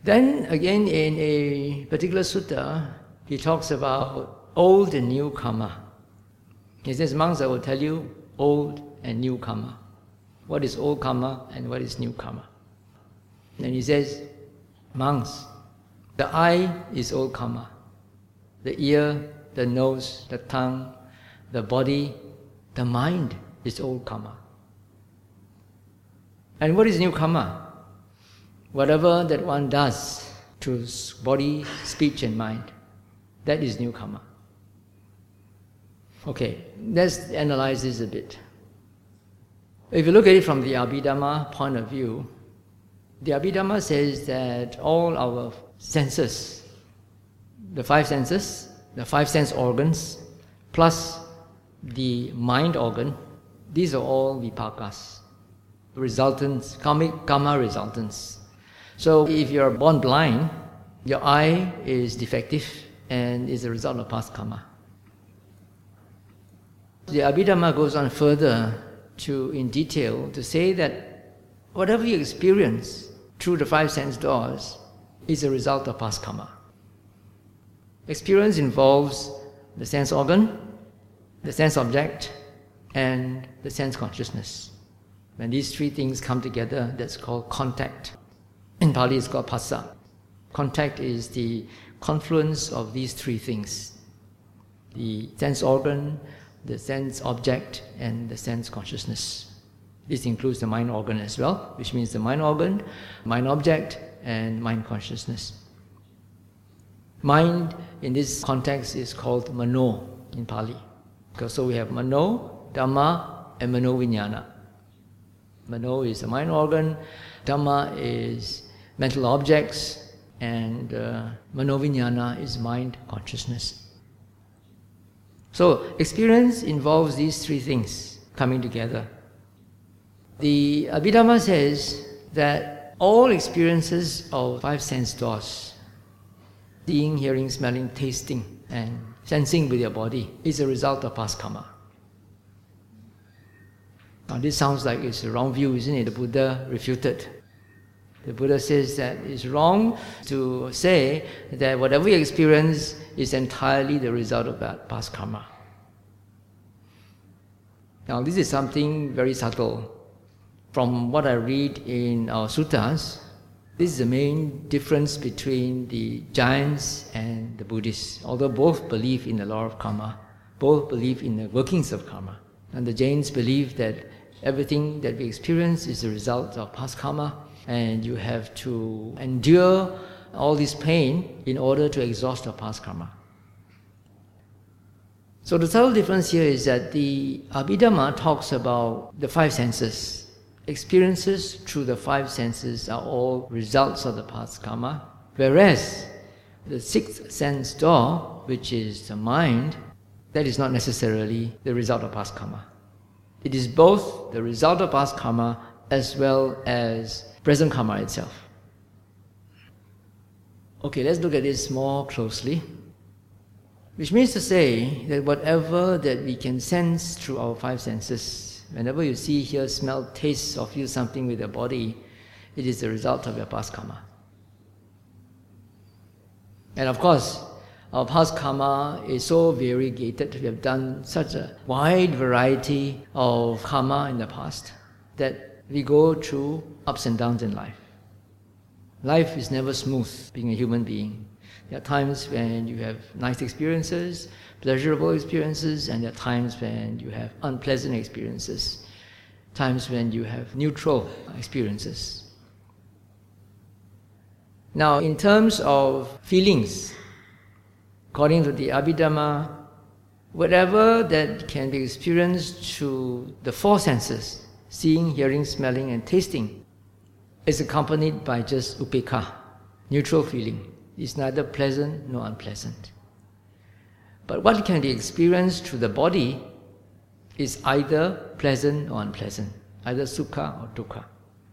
Then again, in a particular sutta, he talks about old and new karma. He says, monks, I will tell you old and new karma. What is old karma and what is new karma? And he says, monks, the eye is old karma. The ear, the nose, the tongue, the body, the mind is old karma. And what is new karma? Whatever that one does to body, speech and mind, that is new karma. Okay, let's analyze this a bit. If you look at it from the Abhidhamma point of view, the Abhidhamma says that all our senses, the five senses, the five sense organs, plus the mind organ, these are all vipakas, resultants, karma resultants. So if you're born blind, your eye is defective and is a result of past karma. The Abhidhamma goes on further in detail to say that whatever you experience through the five sense doors is a result of past karma. Experience involves the sense organ, the sense object, and the sense consciousness. When these three things come together, that's called contact. In Pali, it's called phassa. Contact is the confluence of these three things: the sense organ, the sense object, and the sense consciousness. This includes the mind organ as well, which means the mind organ, mind object, and mind consciousness. Mind in this context is called mano in Pali. So we have mano, dhamma, and mano vijnana. Mano is the mind organ, dhamma is mental objects, and mano vijnana is mind consciousness. So experience involves these three things coming together. The Abhidhamma says that all experiences of five sense doors, seeing, hearing, smelling, tasting, and sensing with your body, is a result of past karma. Now this sounds like it's a wrong view, isn't it? The Buddha refuted. The Buddha says that it's wrong to say that whatever you experience is entirely the result of that past karma. Now this is something very subtle. From what I read in our suttas, this is the main difference between the Jains and the Buddhists. Although both believe in the law of karma, both believe in the workings of karma. And the Jains believe that everything that we experience is a result of past karma, and you have to endure all this pain in order to exhaust your past karma. So the subtle difference here is that the Abhidhamma talks about the five senses. Experiences through the five senses are all results of the past karma, whereas the sixth sense door, which is the mind, that is not necessarily the result of past karma. It is both the result of past karma as well as present karma itself. Okay, let's look at this more closely. Which means to say that whatever that we can sense through our five senses, whenever you see, hear, smell, taste, or feel something with your body, it is the result of your past karma. And of course, our past karma is so variegated. We have done such a wide variety of karma in the past that we go through ups and downs in life. Life is never smooth, being a human being. There are times when you have nice experiences, pleasurable experiences, and there are times when you have unpleasant experiences, times when you have neutral experiences. Now, in terms of feelings, according to the Abhidhamma, whatever that can be experienced through the four senses, seeing, hearing, smelling, and tasting, is accompanied by just upekkha, neutral feeling. It's neither pleasant nor unpleasant. But what can be experienced through the body is either pleasant or unpleasant, either sukha or dukkha.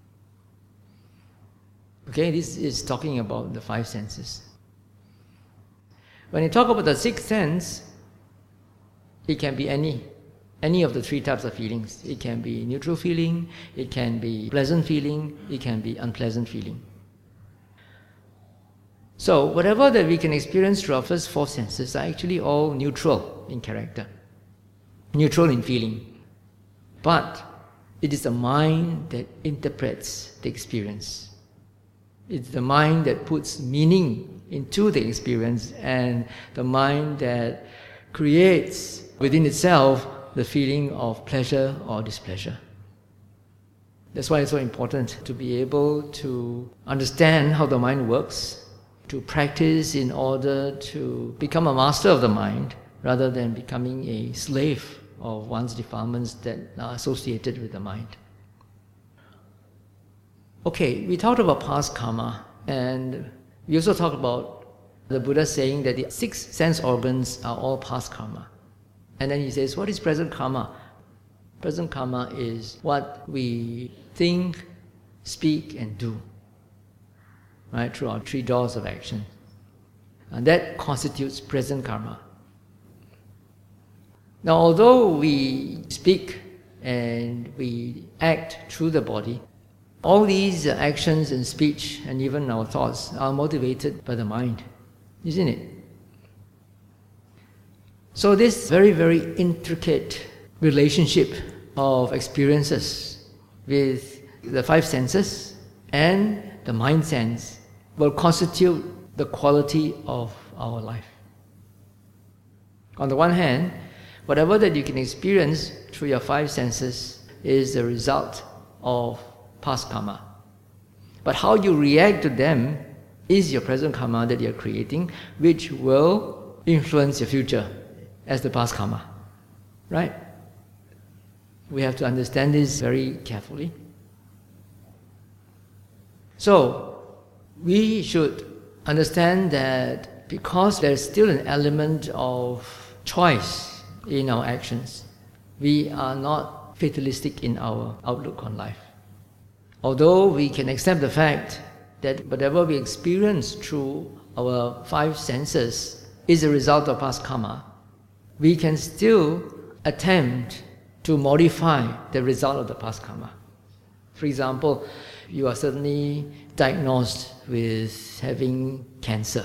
Okay, this is talking about the five senses. When you talk about the sixth sense, it can be any of the three types of feelings. It can be neutral feeling, it can be pleasant feeling, it can be unpleasant feeling. So whatever that we can experience through our first four senses are actually all neutral in character, neutral in feeling. But it is the mind that interprets the experience. It's the mind that puts meaning into the experience, and the mind that creates within itself the feeling of pleasure or displeasure. That's why it's so important to be able to understand how the mind works, to practice in order to become a master of the mind, rather than becoming a slave of one's defilements that are associated with the mind. Okay, we talked about past karma, and we also talked about the Buddha saying that the 6 sense organs are all past karma. And then he says, what is present karma? Present karma is what we think, speak, and do, right, through our 3 doors of action. And that constitutes present karma. Now, although we speak and we act through the body, all these actions and speech and even our thoughts are motivated by the mind, isn't it? So this very, very intricate relationship of experiences with the 5 senses and the mind sense will constitute the quality of our life. On the one hand, whatever that you can experience through your 5 senses is the result of past karma. But how you react to them is your present karma that you're creating, which will influence your future as the past karma. Right? We have to understand this very carefully. So, we should understand that because there's still an element of choice in our actions, we are not fatalistic in our outlook on life. Although we can accept the fact that whatever we experience through our 5 senses is a result of past karma, we can still attempt to modify the result of the past karma. For example, you are suddenly diagnosed with having cancer.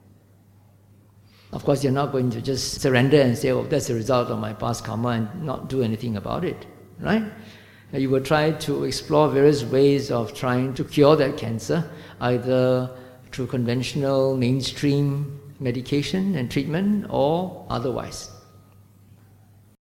Of course, you're not going to just surrender and say, oh, that's the result of my past karma, and not do anything about it, right? You will try to explore various ways of trying to cure that cancer, either through conventional mainstream medication and treatment or otherwise.